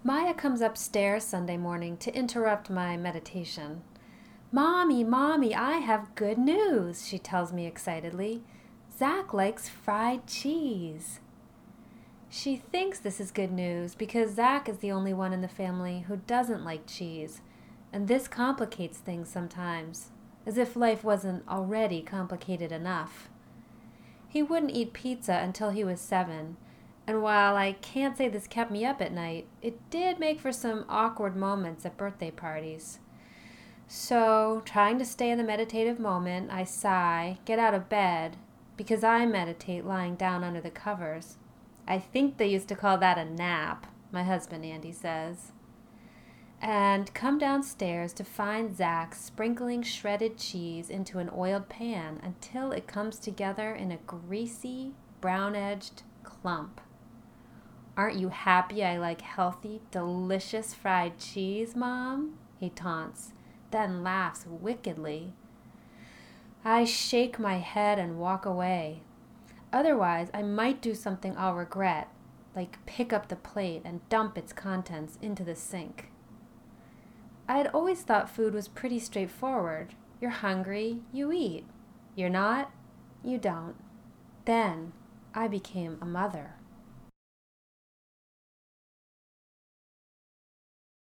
Maya comes upstairs Sunday morning to interrupt my meditation. "Mommy, Mommy, I have good news," she tells me excitedly. "Zach likes fried cheese." She thinks this is good news because Zach is the only one in the family who doesn't like cheese, and this complicates things sometimes, as if life wasn't already complicated enough. He wouldn't eat pizza until he was 7, and while I can't say this kept me up at night, it did make for some awkward moments at birthday parties. So, trying to stay in the meditative moment, I sigh, get out of bed, because I meditate lying down under the covers. I think they used to call that a nap, my husband Andy says. And come downstairs to find Zach sprinkling shredded cheese into an oiled pan until it comes together in a greasy, brown-edged clump. "Aren't you happy I like healthy, delicious fried cheese, Mom?" he taunts, then laughs wickedly. I shake my head and walk away. Otherwise, I might do something I'll regret, like pick up the plate and dump its contents into the sink. I had always thought food was pretty straightforward. You're hungry, you eat. You're not, you don't. Then I became a mother.